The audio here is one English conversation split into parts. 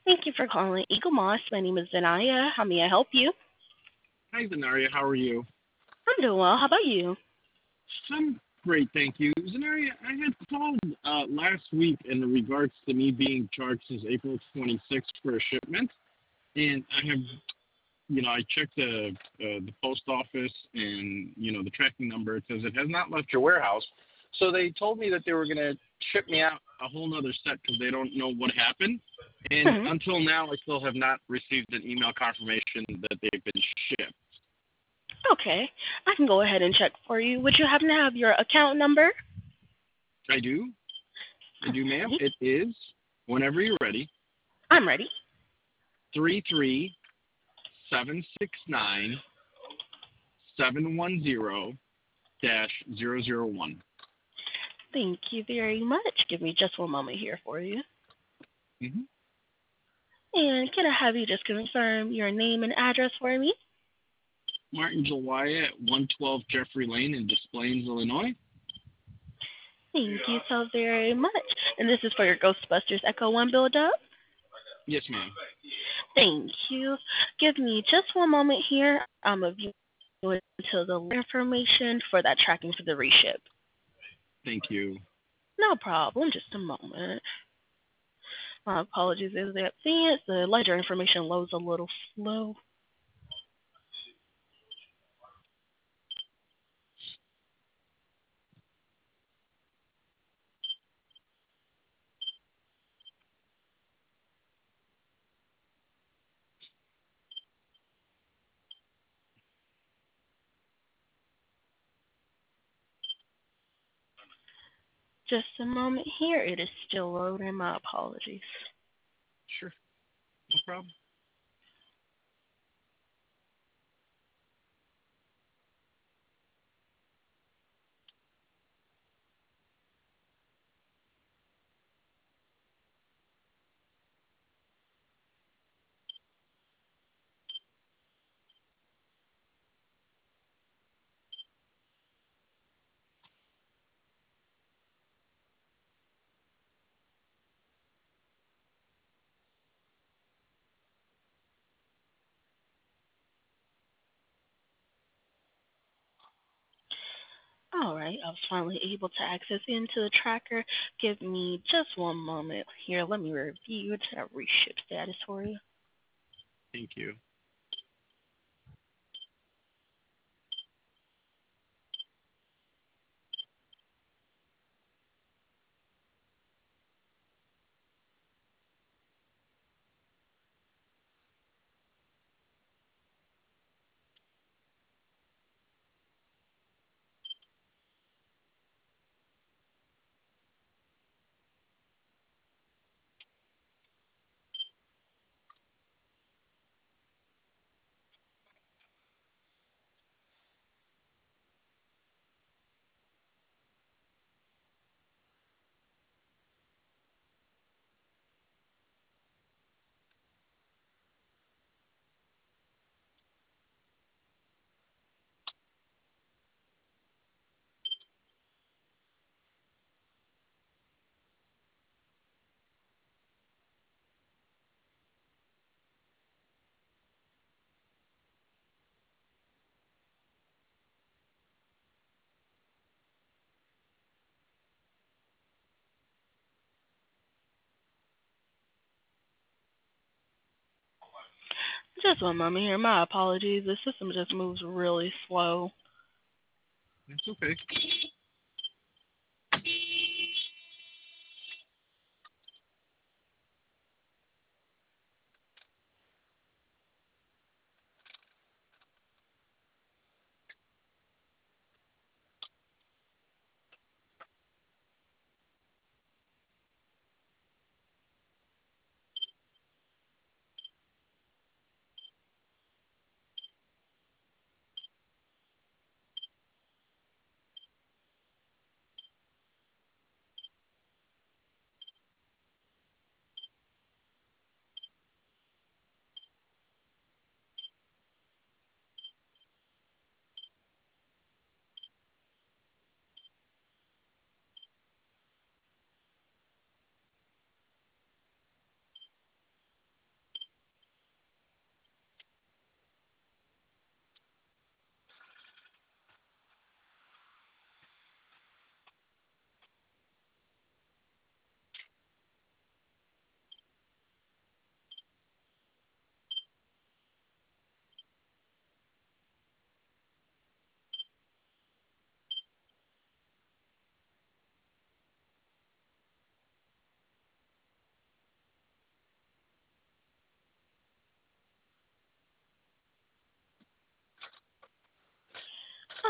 Thank you for calling Eagle Moss. My name is Zanaya. How may I help you? Hi, Zenaria. How are you? I'm doing well. How about you? I'm great, thank you. Zenaria, I had called last week in regards to me being charged since April 26th for a shipment, and I checked the post office and the tracking number. It says it has not left your warehouse. So they told me that they were gonna ship me out a whole nother set because they don't know what happened. And Hmm. until now, I still have not received an email confirmation that they've been shipped. Okay. I can go ahead and check for you. Would you happen to have your account number? I do. I do, ma'am. Alrighty. It is, whenever you're ready, I'm ready. 33769 710-001. Thank you very much. Give me just one moment here for you. Mm-hmm. And can I have you just confirm your name and address for me? Martin Jawaya at 112 Jeffrey Lane in Des Plaines, Illinois. Thank you so very much. And this is for your Ghostbusters Echo One build up. Yes, ma'am. Thank you. Give me just one moment here. I'm going to view into the information for that tracking for the reship. Thank you. No problem. Just a moment. My apologies in advance. The ledger information loads a little slow. Just a moment here. It is still loading. My apologies. Sure. No problem. All right. I was finally able to access into the tracker. Give me just one moment here. Let me review that reship status for you. Thank you. Just one moment here. My apologies. The system just moves really slow. It's okay.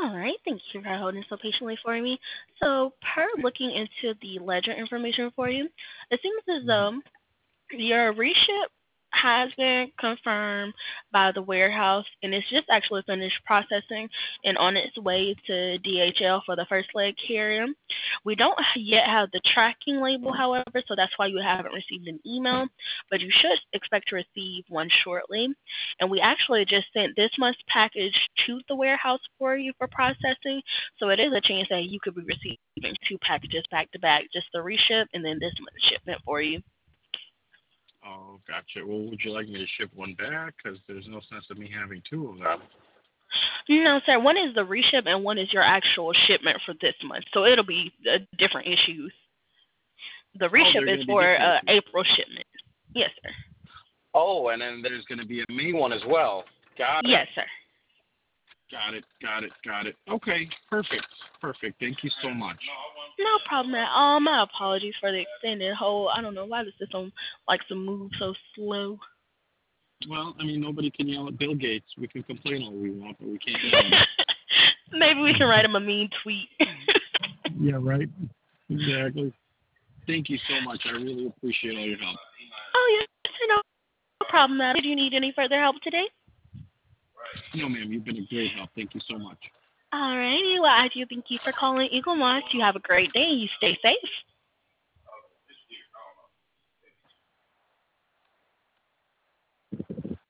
All right, thank you for holding so patiently for me. So, per looking into the ledger information for you, it seems as Mhm. though your reship has been confirmed by the warehouse, and it's just actually finished processing and on its way to DHL for the first leg carrier. We don't yet have the tracking label, however, so that's why you haven't received an email, but you should expect to receive one shortly. And we actually just sent this month's package to the warehouse for you for processing, so it is a chance that you could be receiving two packages back to back, just the reship and then this month's shipment for you. Oh, gotcha. Well, would you like me to ship one back? Because there's no sense of me having two of them. No, sir. One is the reship and one is your actual shipment for this month. So it'll be different issues. The Oh, reship they're is going to be for different issues. April shipment. Yes, sir. Oh, and then there's going to be a May one as well. Got it. Yes, sir. Got it. Got it. Got it. Okay. Perfect. Perfect. Thank you so much. No problem at all. My apologies for the extended hold. I don't know why the system likes to move so slow. Well, I mean, nobody can yell at Bill Gates. We can complain all we want, but we can't yell at him. Maybe we can write him a mean tweet. Yeah, right. Exactly. Thank you so much. I really appreciate all your help. Oh, yes, sir. No problem, ma'am. Did you need any further help today? No, ma'am, you've been a great help. Thank you so much. All righty. Well, I do thank you for calling Eagle Moss. You have a great day. You stay safe.